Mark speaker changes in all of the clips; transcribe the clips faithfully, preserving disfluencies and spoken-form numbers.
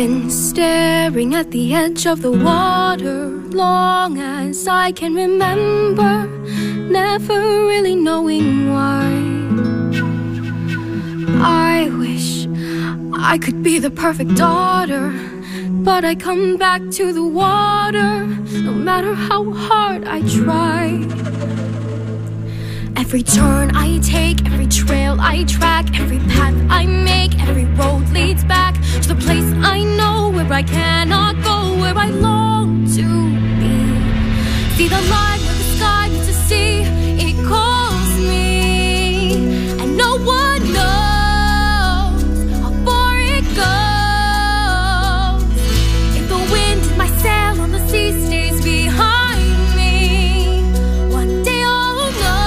Speaker 1: been staring at the edge of the water long as I can remember, never really knowing why. I wish I could be the perfect daughter, but I come back to the water no matter how hard I try. Every turn I take, every trail I track, every path I make, every road leads back to the place I know, where I cannot go, where I long to be. See the line where the sky meets the sea, it calls me, and no one knows how far it goes. If the wind in my sail on the sea stays behind me, one day I'll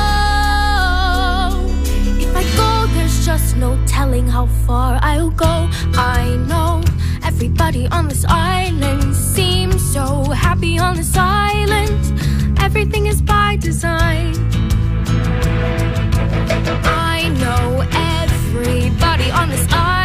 Speaker 1: know. If I go, there's just no telling how far I'll go. I know everybody on this island seems so happy on this island. Everything is by design. I know everybody on this island